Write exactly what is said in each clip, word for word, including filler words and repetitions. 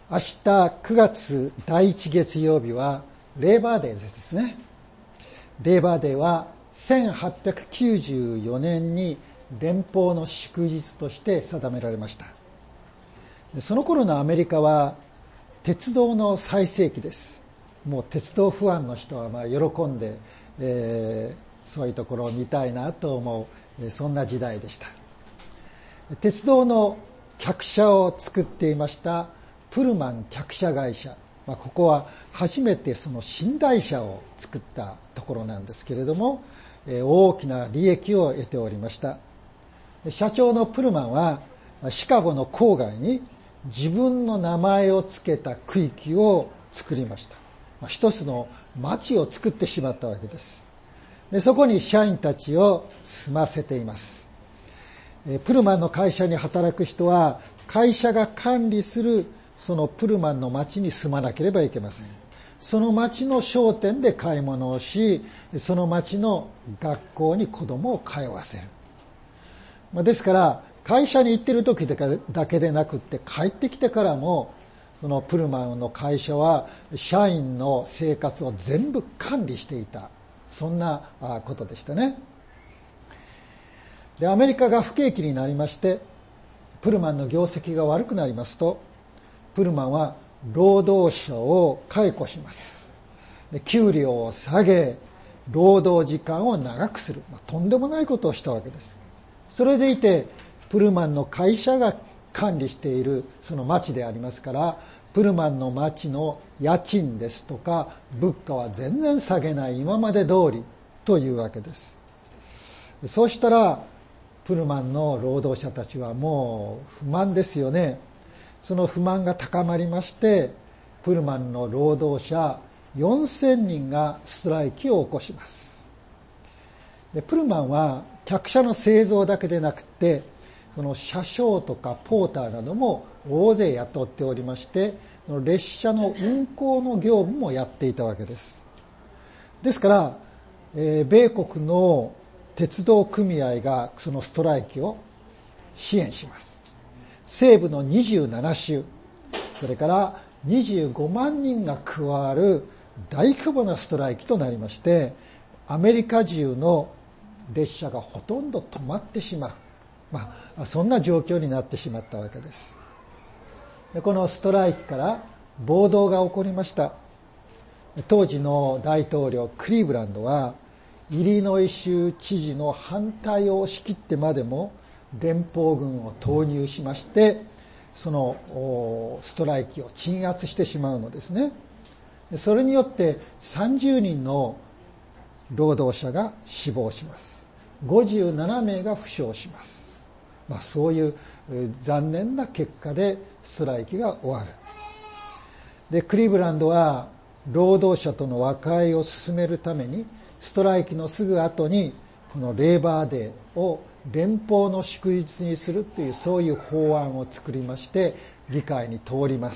明日くがつだいいち月曜日はレーバーデーですね。レーバーデーはせんはっぴゃくきゅうじゅうよねんに連邦の祝日として定められました。その頃のアメリカは鉄道の最盛期です。もう鉄道ファンの人はまあ喜んで、えー、そういうところを見たいなと思う、そんな時代でした。鉄道の客車を作っていましたプルマン客車会社、まあ、ここは初めてその寝台車を作ったところなんですけれども、えー、大きな利益を得ておりました。社長のプルマンはシカゴの郊外に自分の名前を付けた区域を作りました。一つの町を作ってしまったわけです。で、そこに社員たちを住ませています。プルマンの会社に働く人は会社が管理するそのプルマンの町に住まなければいけません。その町の商店で買い物をし、その町の学校に子供を通わせる。ですから会社に行ってる時だけでなくって帰ってきてからもそのプルマンの会社は社員の生活を全部管理していた、そんなことでしたね。で、アメリカが不景気になりましてプルマンの業績が悪くなりますと、プルマンは労働者を解雇します。で、給料を下げ労働時間を長くする、まあ、とんでもないことをしたわけです。それでいてプルマンの会社が管理しているその町でありますから、プルマンの町の家賃ですとか物価は全然下げない今まで通りというわけです。そうしたらプルマンの労働者たちはもう不満ですよね。その不満が高まりまして、プルマンの労働者よんせんにんがストライキを起こします。で、プルマンは客車の製造だけでなくてその車掌とかポーターなども大勢雇っておりまして、列車の運行の業務もやっていたわけです。ですから、えー、米国の鉄道組合がそのストライキを支援します。西部のにじゅうなな州、それからにじゅうごまんにんが加わる大規模なストライキとなりまして、アメリカ中の列車がほとんど止まってしまう、まあ、そんな状況になってしまったわけです。で、このストライキから暴動が起こりました。当時の大統領クリーブランドはイリノイ州知事の反対を押し切ってまでも連邦軍を投入しまして、そのストライキを鎮圧してしまうのですね。それによってさんじゅうにんの労働者が死亡します。ごじゅうななめいが負傷します。まあ、そういう残念な結果でストライキが終わる。で、クリーブランドは労働者との和解を進めるためにストライキのすぐ後にこのレーバーデーを連邦の祝日にするという、そういう法案を作りまして議会に通ります。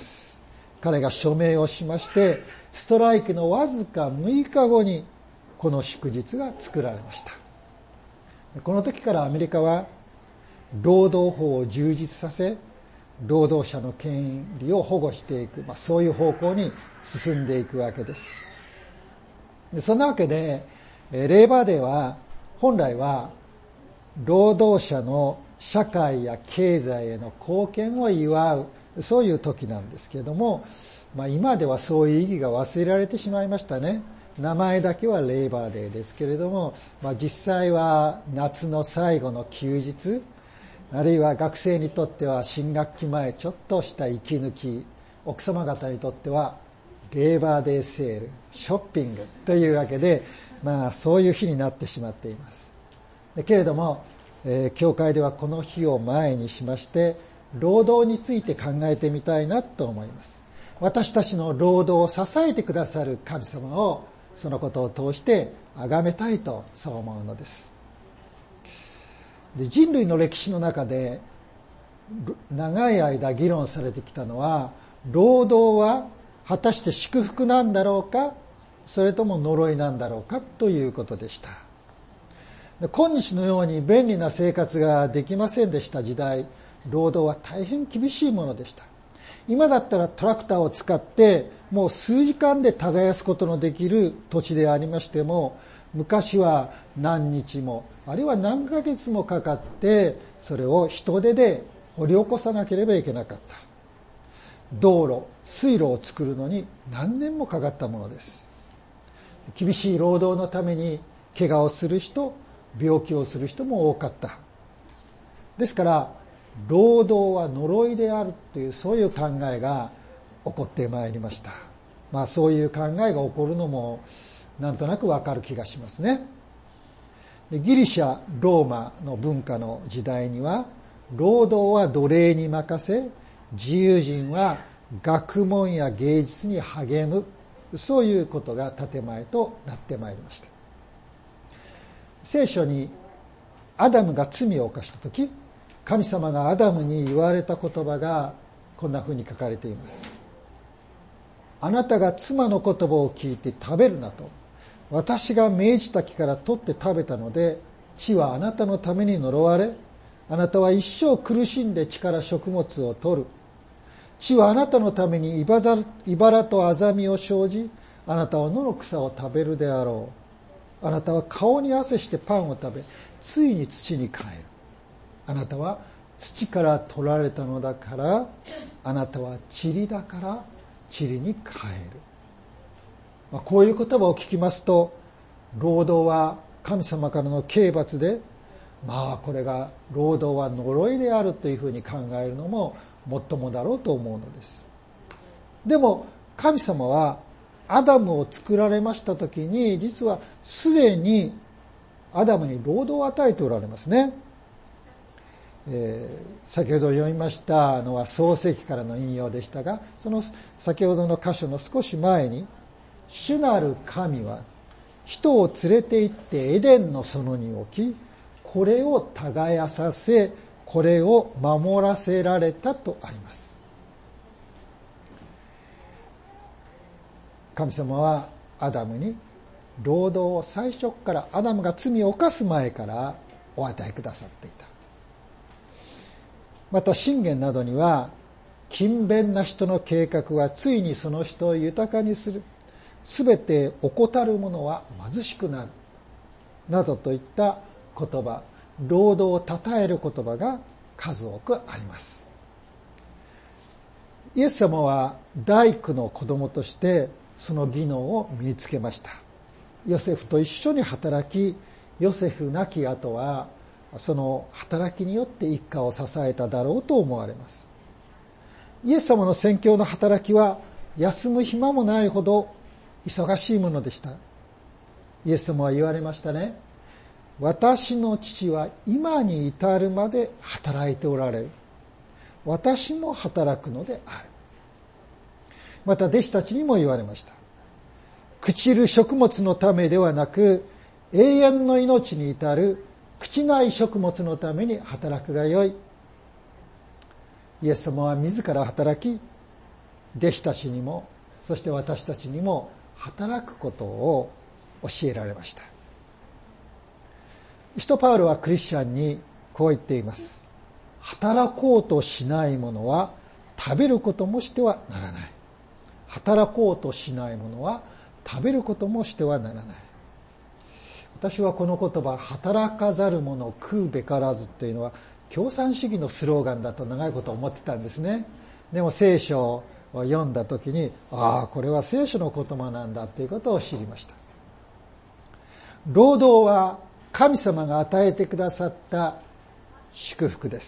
彼が署名をしまして、ストライキのわずかむいかごにこの祝日が作られました。この時からアメリカは労働法を充実させ、労働者の権利を保護していく、まあ、そういう方向に進んでいくわけです。で、そんなわけでレーバーデーは本来は労働者の社会や経済への貢献を祝う、そういう時なんですけれども、まあ、今ではそういう意義が忘れられてしまいましたね。名前だけはレーバーデーですけれども、まあ、実際は夏の最後の休日、あるいは学生にとっては新学期前ちょっとした息抜き、奥様方にとってはレーバーデーセール、ショッピングというわけで、まあそういう日になってしまっています。けれども、えー、教会ではこの日を前にしまして労働について考えてみたいなと思います。私たちの労働を支えてくださる神様をそのことを通して崇めたいと、そう思うのです。で、人類の歴史の中で長い間議論されてきたのは、労働は果たして祝福なんだろうか、それとも呪いなんだろうかということでした。で、今日のように便利な生活ができませんでした時代、労働は大変厳しいものでした。 今だったらトラクターを使ってもう数時間で耕すことのできる土地でありましても、昔は何日もあるいは何ヶ月もかかってそれを人手で掘り起こさなければいけなかった。道路、水路を作るのに何年もかかったものです。厳しい労働のために怪我をする人、病気をする人も多かった。ですから労働は呪いであるという、そういう考えが起こってまいりました。まあそういう考えが起こるのもなんとなくわかる気がしますね。でギリシャ、ローマの文化の時代には、労働は奴隷に任せ、自由人は学問や芸術に励む、そういうことが建前となってまいりました。聖書にアダムが罪を犯したとき、神様がアダムに言われた言葉がこんな風に書かれています。あなたが妻の言葉を聞いて食べるなと、私が命じた木から取って食べたので、地はあなたのために呪われ、あなたは一生苦しんで地から食物を取る。地はあなたのためにいばらとあざみを生じ、あなたは野の草を食べるであろう。あなたは顔に汗してパンを食べ、ついに土に帰る。あなたは土から取られたのだから、あなたは塵だから塵に帰る。まあ、こういう言葉を聞きますと、労働は神様からの刑罰で、まあこれが労働は呪いであるというふうに考えるのももっともだろうと思うのです。でも神様はアダムを作られましたときに、実はすでにアダムに労働を与えておられますね。えー、先ほど読みましたのは創世記からの引用でしたが、その先ほどの箇所の少し前に、主なる神は人を連れて行ってエデンの園に置き、これを耕させ、これを守らせられたとあります。神様はアダムに労働を最初から、アダムが罪を犯す前からお与えくださっていた。また箴言などには、勤勉な人の計画はついにその人を豊かにする。すべて怠る者は貧しくなる。などといった言葉、労働を称える言葉が数多くあります。イエス様は大工の子供としてその技能を身につけました。ヨセフと一緒に働き、ヨセフ亡き後はその働きによって一家を支えただろうと思われます。イエス様の宣教の働きは休む暇もないほど忙しいものでした。イエス様は言われましたね。私の父は今に至るまで働いておられる。私も働くのである。また弟子たちにも言われました。朽ちる食物のためではなく、永遠の命に至る朽ちない食物のために働くがよい。イエス様は自ら働き、弟子たちにも、そして私たちにも働くことを教えられました。使徒パウロはクリスチャンにこう言っています。働こうとしない者は食べることもしてはならない。働こうとしない者は食べることもしてはならない。私はこの言葉、働かざる者食うべからずっていうのは共産主義のスローガンだと長いこと思ってたんですね。でも聖書を読んだ時に、ああ、これは聖書の言葉なんだということを知りました。労働は神様が与えてくださった祝福です。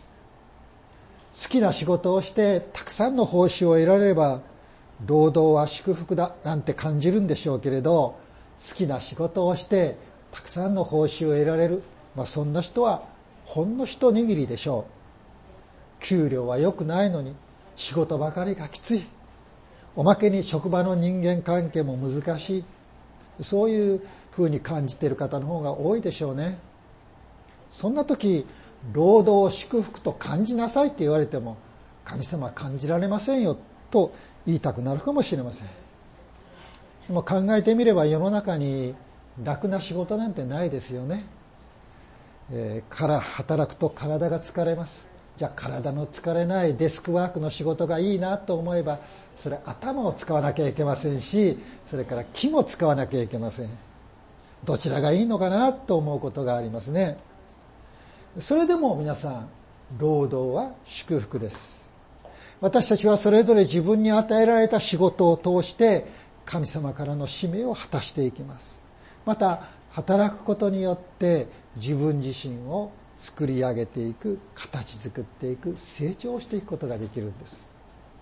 好きな仕事をしてたくさんの報酬を得られれば、労働は祝福だなんて感じるんでしょうけれど、好きな仕事をしてたくさんの報酬を得られる、まあ、そんな人はほんの一握りでしょう。給料は良くないのに仕事ばかりがきつい。おまけに職場の人間関係も難しい。そういうふうに感じている方の方が多いでしょうね。そんな時、労働を祝福と感じなさいって言われても、神様は感じられませんよと言いたくなるかもしれません。でも考えてみれば世の中に楽な仕事なんてないですよね。えー、から働くと体が疲れます。 じゃあ体の疲れないデスクワークの仕事がいいなと思えば、それ頭を使わなきゃいけませんし、それから気も使わなきゃいけません。どちらがいいのかなと思うことがありますね。それでも皆さん、労働は祝福です。私たちはそれぞれ自分に与えられた仕事を通して神様からの使命を果たしていきます。また働くことによって自分自身を作り上げていく、形作っていく、成長していくことができるんです。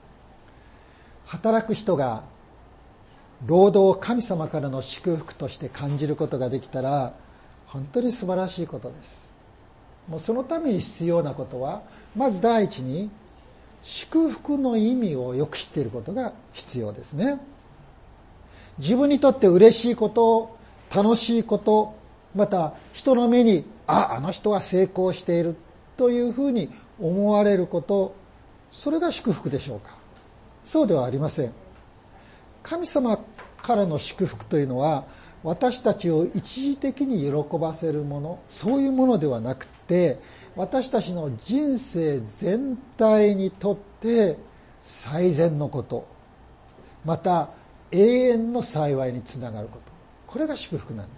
働く人が労働を神様からの祝福として感じることができたら本当に素晴らしいことです。もうそのために必要なことは、まず第一に祝福の意味をよく知っていることが必要ですね。自分にとって嬉しいこと、楽しいこと、また人の目にあ、あの人は成功しているというふうに思われること、それが祝福でしょうか。そうではありません。神様からの祝福というのは、私たちを一時的に喜ばせるもの、そういうものではなくて、私たちの人生全体にとって最善のこと、また永遠の幸いにつながること、これが祝福なんです。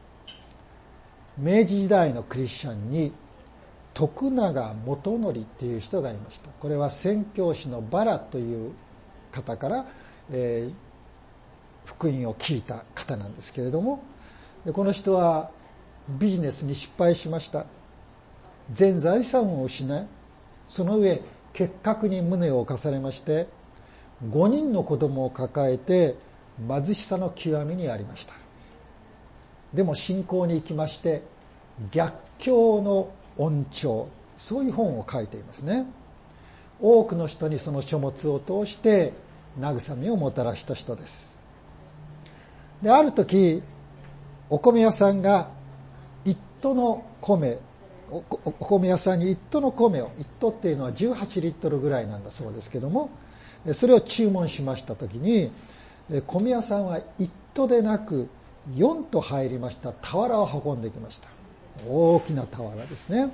明治時代のクリスチャンに徳永元則っていう人がいました。これは宣教師のバラという方から、えー、福音を聞いた方なんですけれども、この人はビジネスに失敗しました。全財産を失い、その上結核に胸を侵されまして、ごにんの子供を抱えて貧しさの極みにありました。でも信仰に行きまして、逆境の恩寵、そういう本を書いていますね。多くの人にその書物を通して慰めをもたらした人です。で、ある時お米屋さんが一斗の米、お米屋さんに一斗の米を、一斗っていうのはじゅうはちリットルぐらいなんだそうですけども、それを注文しました時に、米屋さんは一斗でなくよん斗入りました俵を運んできました。大きな俵ですね。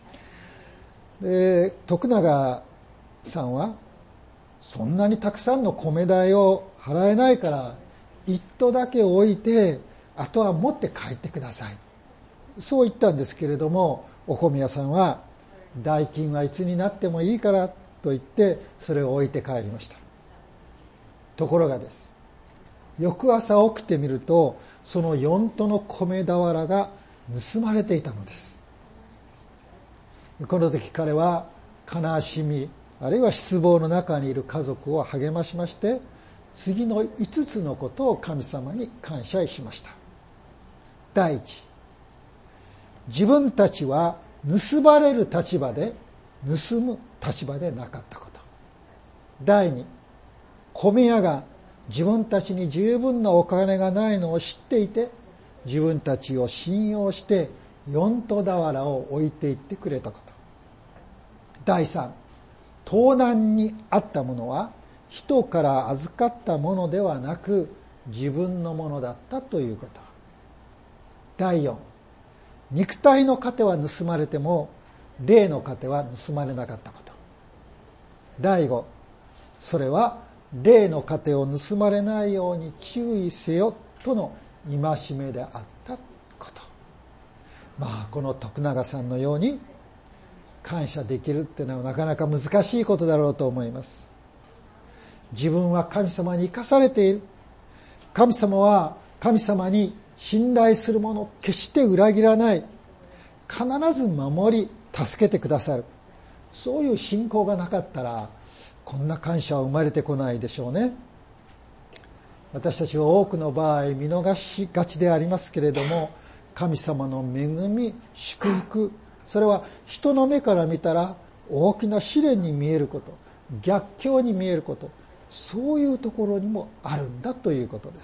で、徳永さんはそんなにたくさんの米代を払えないから一斗だけ置いて、あとは持って帰ってください、そう言ったんですけれども、お米屋さんは代金はいつになってもいいからと言ってそれを置いて帰りました。ところがです、翌朝起きてみると、その四斗の米俵が盗まれていたのです。この時彼は悲しみ、あるいは失望の中にいる家族を励ましまして、次のいつつのことを神様に感謝しました。第一、自分たちは盗まれる立場で盗む立場でなかったこと。第二、米屋が自分たちに十分なお金がないのを知っていて、自分たちを信用して四斗俵を置いていってくれたこと。第三、盗難にあったものは人から預かったものではなく自分のものだったということ。第四、肉体の糧は盗まれても霊の糧は盗まれなかったこと。第五、それは霊の糧を盗まれないように注意せよとの戒めであったこと。まあこの徳永さんのように感謝できるっていうのはなかなか難しいことだろうと思います。自分は神様に生かされている。神様は神様に信頼する者を決して裏切らない。必ず守り助けてくださる。そういう信仰がなかったらこんな感謝は生まれてこないでしょうね。私たちは多くの場合見逃しがちでありますけれども、神様の恵み、祝福、それは人の目から見たら大きな試練に見えること、逆境に見えること、そういうところにもあるんだということです。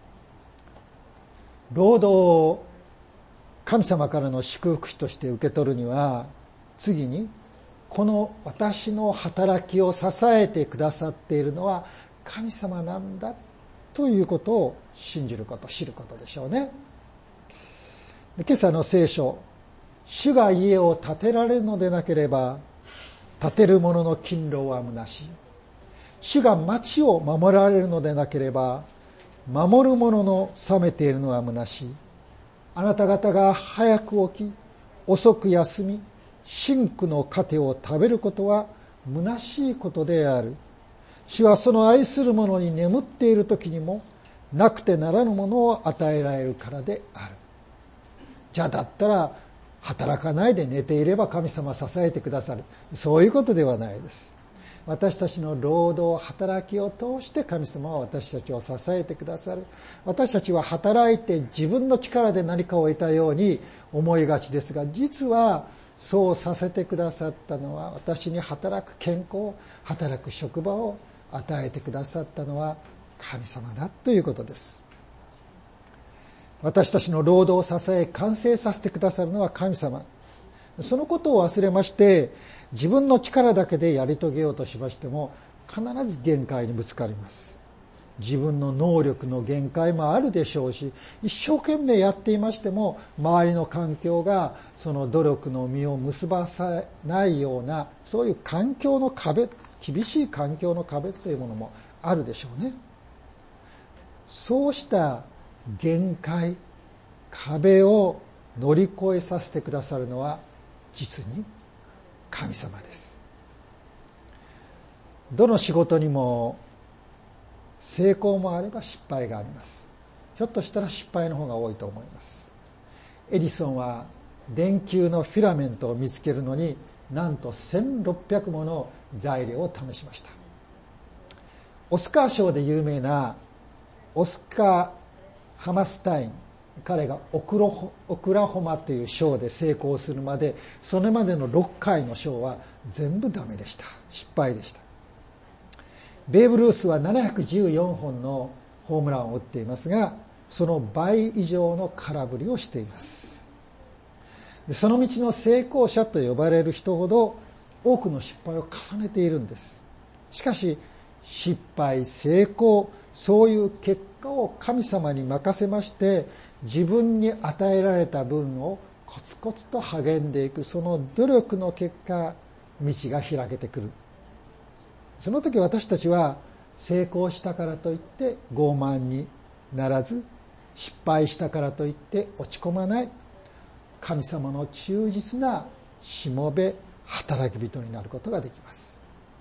労働を神様からの祝福として受け取るには、次にこの私の働きを支えてくださっているのは神様なんだということを信じること、知ることでしょうね。今朝の聖書、 主が家を建てられるのでなければ、建てる者の勤労は虚しい。主が町を守られるのでなければ、守る者の治めているのは虚しい。あなた方が早く起き、遅く休み、真紅の糧を食べることは虚しいことである。主はその愛する者に眠っている時にも、なくてならぬものを与えられるからである。じゃあだったら、働かないで寝ていれば神様は支えてくださる。そういうことではないです。私たちの労働、働きを通して神様は私たちを支えてくださる。私たちは働いて自分の力で何かを得たように思いがちですが、実はそうさせてくださったのは、私に働く健康、働く職場を与えてくださったのは神様だということです。私たちの労働を支え、完成させてくださるのは神様。そのことを忘れまして、自分の力だけでやり遂げようとしましても、必ず限界にぶつかります。自分の能力の限界もあるでしょうし、一生懸命やっていましても、周りの環境がその努力の実を結ばさないような、そういう環境の壁、厳しい環境の壁というものもあるでしょうね。そうした限界、壁を乗り越えさせてくださるのは実に神様です。どの仕事にも成功もあれば失敗があります。ひょっとしたら失敗の方が多いと思います。エジソンは電球のフィラメントを見つけるのになんとせんろっぴゃくもの材料を試しました。オスカー賞で有名なオスカー・ハマスタイン、彼がオクロオクラホマという賞で成功するまで、それまでのろっかいの賞は全部ダメでした。失敗でした。ベーブ・ルースはななひゃくじゅうよんほんのホームランを打っていますが、その倍以上の空振りをしています。その道の成功者と呼ばれる人ほど多くの失敗を重ねているんです。しかし失敗、成功、そういう結果を神様に任せまして、自分に与えられた分をコツコツと励んでいく、その努力の結果、道が開けてくる。その時私たちは成功したからといって傲慢にならず、失敗したからといって落ち込まない、神様の忠実なしもべ、働き人になることができます。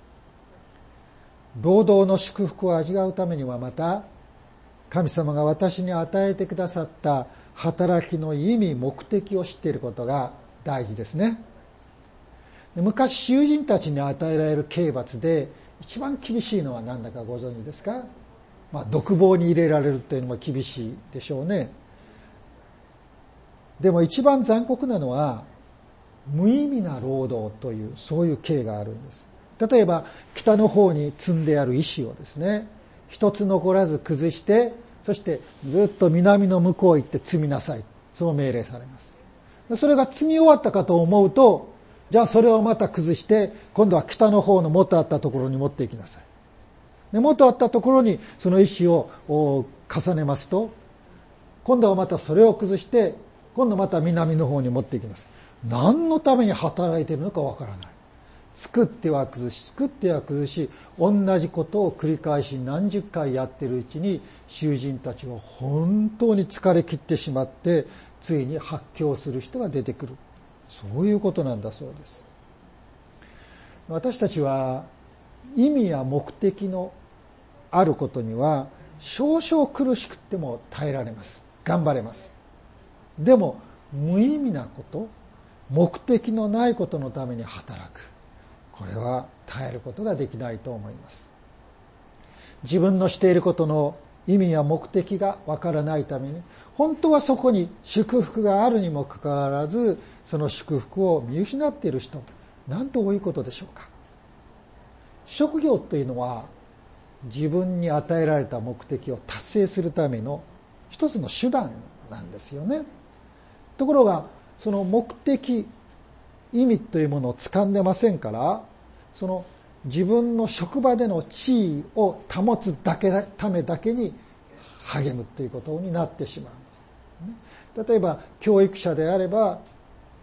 労働の祝福を味わうためにはまた、神様が私に与えてくださった働きの意味、目的を知っていることが大事ですね。昔、囚人たちに与えられる刑罰で一番厳しいのは何だかご存知ですか？まあ、独房に入れられるというのも厳しいでしょうね。でも一番残酷なのは、無意味な労働という、そういう刑があるんです。例えば、北の方に積んである石をですね、一つ残らず崩して、そしてずっと南の向こう行って積みなさい。そう命令されます。それが積み終わったかと思うと、じゃあそれをまた崩して、今度は北の方の元あったところに持っていきなさい。で、元あったところにその石を重ねますと、今度はまたそれを崩して、今度また南の方に持っていきなさい。何のために働いているのかわからない。作っては崩し、作っては崩し、同じことを繰り返し何十回やっているうちに、囚人たちは本当に疲れ切ってしまって、ついに発狂する人が出てくる。そういうことなんだそうです。私たちは意味や目的のあることには、少々苦しくっても耐えられます。頑張れます。でも、無意味なこと、目的のないことのために働く。これは耐えることができないと思います。自分のしていることの意味や目的がわからないために、本当はそこに祝福があるにもかかわらず、その祝福を見失っている人、なんと多いことでしょうか。職業というのは、自分に与えられた目的を達成するための一つの手段なんですよね。ところが、その目的、意味というものを掴んでませんから、その自分の職場での地位を保つだけためだけに励むということになってしまう。例えば教育者であれば、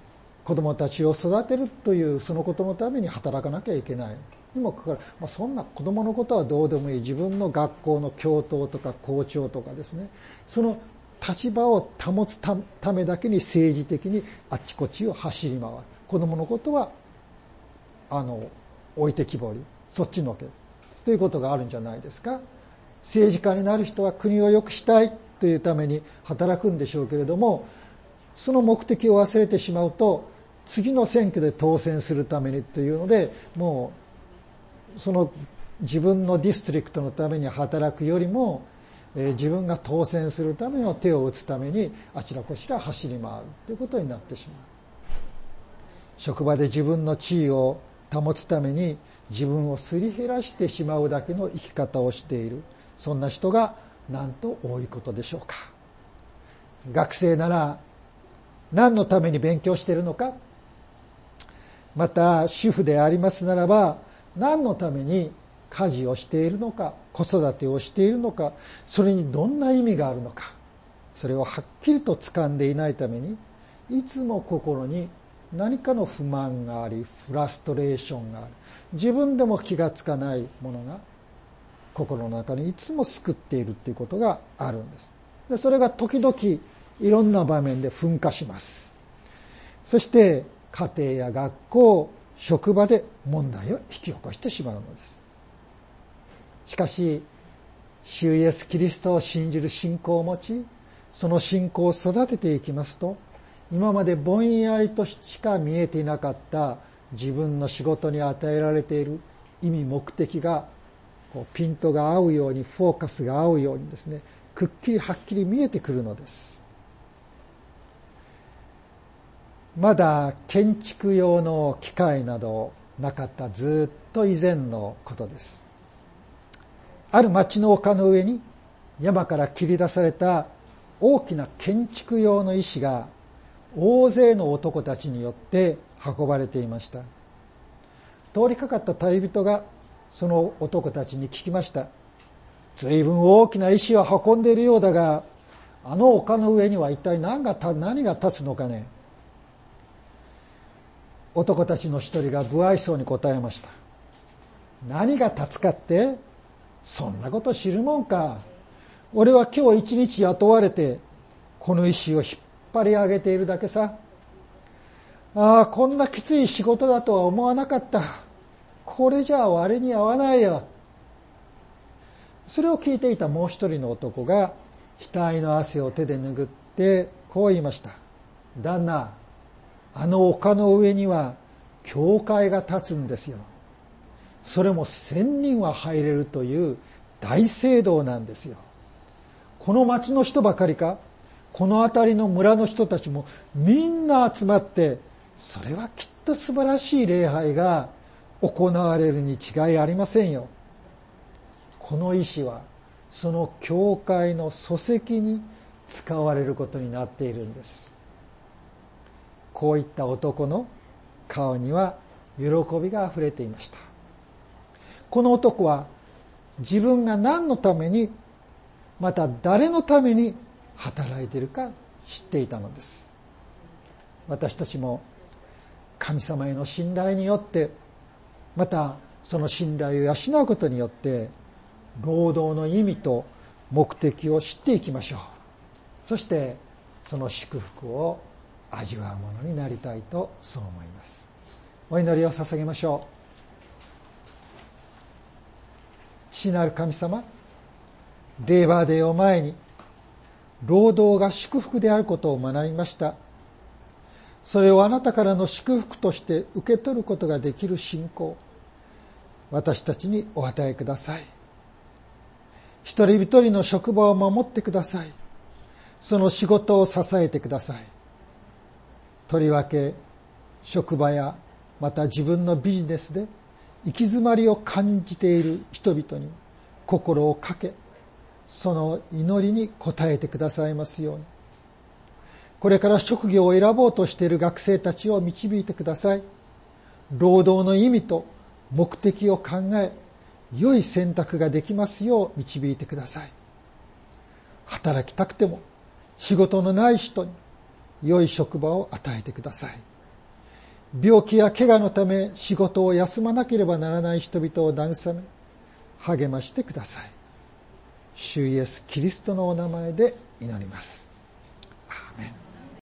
子供たちを育てるというそのことのために働かなきゃいけないにもかかわらず、まあ、そんな子供のことはどうでもいい。自分の学校の教頭とか校長とかですね、その立場を保つためだけに政治的にあっちこっちを走り回る。子供のことはあの置いてきぼり、そっちのけということがあるんじゃないですか。政治家になる人は国を良くしたいというために働くんでしょうけれども、その目的を忘れてしまうと、次の選挙で当選するためにというので、もうその自分のディストリクトのために働くよりも、えー、自分が当選するための手を打つためにあちらこちら走り回るということになってしまう。職場で自分の地位を保つために自分をすり減らしてしまうだけの生き方をしている、そんな人がなんと多いことでしょうか。学生なら何のために勉強しているのか、また主婦でありますならば何のために家事をしているのか、子育てをしているのか、それにどんな意味があるのか、それをはっきりと掴んでいないために、いつも心に何かの不満があり、フラストレーションがある、自分でも気がつかないものが心の中にいつも救っているということがあるんです。でそれが時々いろんな場面で噴火します。そして家庭や学校、職場で問題を引き起こしてしまうのです。しかし、主イエスキリストを信じる信仰を持ち、その信仰を育てていきますと、今までぼんやりとしか見えていなかった自分の仕事に与えられている意味目的がこうピントが合うように、フォーカスが合うようにですね、くっきりはっきり見えてくるのです。まだ建築用の機械などなかったずっと以前のことです。ある町の丘の上に山から切り出された大きな建築用の石が大勢の男たちによって運ばれていました。通りかかった旅人がその男たちに聞きました。ずいぶん大きな石を運んでいるようだが、あの丘の上には一体何が何が立つのかね。男たちの一人が不愛想に答えました。何が立つかって、そんなこと知るもんか。俺は今日一日雇われてこの石を引っ張り上げているだけさ。ああ、こんなきつい仕事だとは思わなかった。これじゃあ割に合わないよ。それを聞いていたもう一人の男が額の汗を手で拭ってこう言いました。旦那、あの丘の上には教会が立つんですよ。それも千人は入れるという大聖堂なんですよ。この町の人ばかりか、この辺りの村の人たちもみんな集まって、それはきっと素晴らしい礼拝が行われるに違いありませんよ。この石はその教会の礎石に使われることになっているんです。こういった男の顔には喜びがあふれていました。この男は自分が何のために、また誰のために働いているか知っていたのです。私たちも神様への信頼によって、またその信頼を養うことによって労働の意味と目的を知っていきましょう。そしてその祝福を味わうものになりたいとそう思います。お祈りを捧げましょう。父なる神様、レーバーデーを前に労働が祝福であることを学びました。それをあなたからの祝福として受け取ることができる信仰、私たちにお与えください。一人一人の職場を守ってください。その仕事を支えてください。とりわけ職場やまた自分のビジネスで行き詰まりを感じている人々に心をかけ、その祈りに応えてくださいますように。これから職業を選ぼうとしている学生たちを導いてください。労働の意味と目的を考え、良い選択ができますよう導いてください。働きたくても仕事のない人に良い職場を与えてください。 病気や怪我のため仕事を休まなければならない人々を慰め、励ましてください。主イエス・キリストのお名前で祈ります。アーメン。